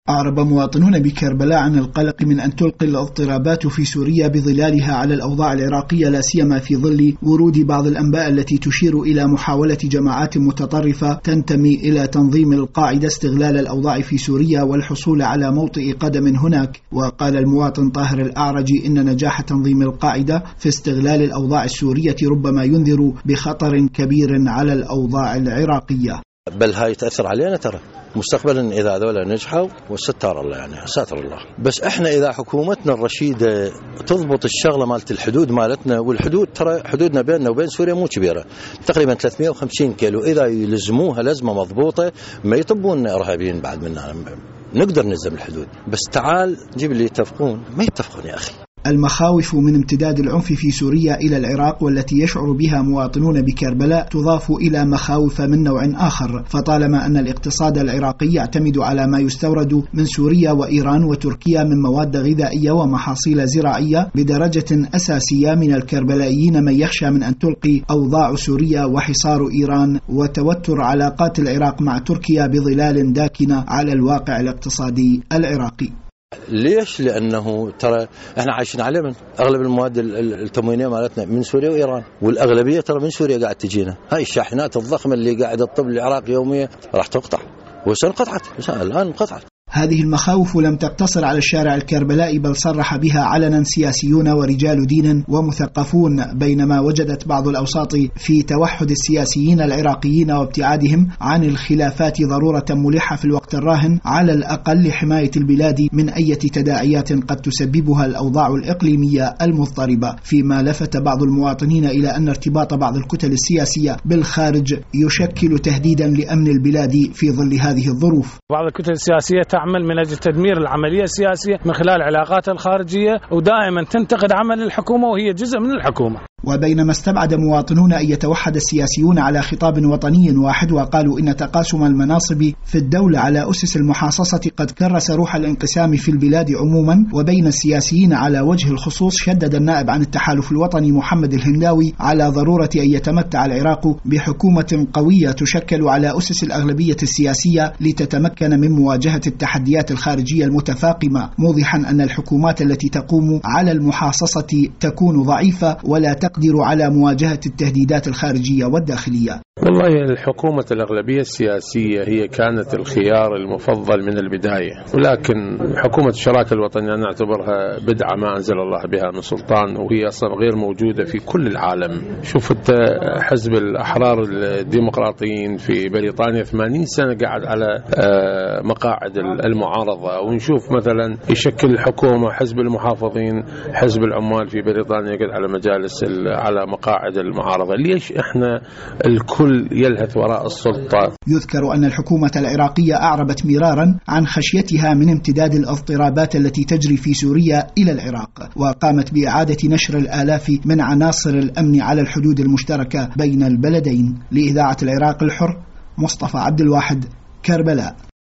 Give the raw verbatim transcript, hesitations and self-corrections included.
أعرب مواطنون بكربلاء عن القلق من أن تلقي الاضطرابات في سوريا بظلالها على الأوضاع العراقية، لا سيما في ظل ورود بعض الأنباء التي تشير إلى محاولة جماعات متطرفة تنتمي إلى تنظيم القاعدة استغلال الأوضاع في سوريا والحصول على موطئ قدم هناك. وقال المواطن طاهر الأعرجي إن نجاح تنظيم القاعدة في استغلال الأوضاع السورية ربما ينذر بخطر كبير على الأوضاع العراقية. بل هاي تأثر علينا ترى مستقبلا إذا هذول نجحوا، وستار الله يعني ساتر الله. بس إحنا إذا حكومتنا الرشيدة تضبط الشغلة مالت الحدود مالتنا، والحدود ترى حدودنا بيننا وبين سوريا مو كبيرة، تقريبا ثلاثمئة وخمسين كيلو، إذا يلزموها لزمة مضبوطة ما يطبون إرهابيين بعد منا، نقدر نلزم الحدود. بس تعال جيب اللي يتفقون، ما يتفقون يا أخي. المخاوف من امتداد العنف في سوريا إلى العراق والتي يشعر بها مواطنون بكربلاء تضاف إلى مخاوف من نوع آخر، فطالما أن الاقتصاد العراقي يعتمد على ما يستورد من سوريا وإيران وتركيا من مواد غذائية ومحاصيل زراعية بدرجة أساسية، من الكربلائيين من يخشى من أن تلقي أوضاع سوريا وحصار إيران وتوتر علاقات العراق مع تركيا بظلال داكنة على الواقع الاقتصادي العراقي. ليش؟ لأنه ترى احنا عايشين عليه، من أغلب المواد التموينية مالتنا من سوريا وإيران، والأغلبية ترى من سوريا قاعد تجينا. هاي الشاحنات الضخمة اللي قاعدة تطب العراق يوميا راح تقطع، وسنقطعت الآن انقطعت. هذه المخاوف لم تقتصر على الشارع الكربلائي، بل صرح بها علنا سياسيون ورجال دين ومثقفون، بينما وجدت بعض الأوساط في توحد السياسيين العراقيين وابتعادهم عن الخلافات ضرورة ملحة في الوقت الراهن، على الأقل لحماية البلاد من أي تداعيات قد تسببها الأوضاع الإقليمية المضطربة، فيما لفت بعض المواطنين إلى أن ارتباط بعض الكتل السياسية بالخارج يشكل تهديدا لأمن البلاد في ظل هذه الظروف. بعض الكتل السياسية تعمل من أجل تدمير العملية السياسية من خلال علاقاتها الخارجية، ودائما تنتقد عمل الحكومة وهي جزء من الحكومة. وبينما استبعد مواطنون أن يتوحد السياسيون على خطاب وطني واحد، وقالوا إن تقاسم المناصب في الدولة على أسس المحاصصة قد كرس روح الانقسام في البلاد عموما وبين السياسيين على وجه الخصوص، شدد النائب عن التحالف الوطني محمد الهنداوي على ضرورة أن يتمتع العراق بحكومة قوية تشكل على أسس الأغلبية السياسية لتتمكن من مواجهة التحديات الخارجية المتفاقمة، موضحا أن الحكومات التي تقوم على المحاصصة تكون ضعيفة ولا تقدر على مواجهة التهديدات الخارجية والداخلية. والله الحكومة الأغلبية السياسية هي كانت الخيار المفضل من البداية، ولكن حكومة الشراكة الوطنية نعتبرها بدعة ما أنزل الله بها من سلطان، وهي أصلا غير موجودة في كل العالم. شوفت حزب الأحرار الديمقراطيين في بريطانيا ثمانين سنة قاعد على مقاعد المعارضة، ونشوف مثلا يشكل الحكومة حزب المحافظين، حزب العمال في بريطانيا قاعد على مجالس على مقاعد المعارضة. ليش إحنا الكل يلهث وراء السلطة؟ يذكر أن الحكومة العراقية أعربت مرارا عن خشيتها من امتداد الاضطرابات التي تجري في سوريا إلى العراق، وقامت بإعادة نشر الآلاف من عناصر الأمن على الحدود المشتركة بين البلدين. لإذاعة العراق الحر، مصطفى عبد الواحد، كربلاء.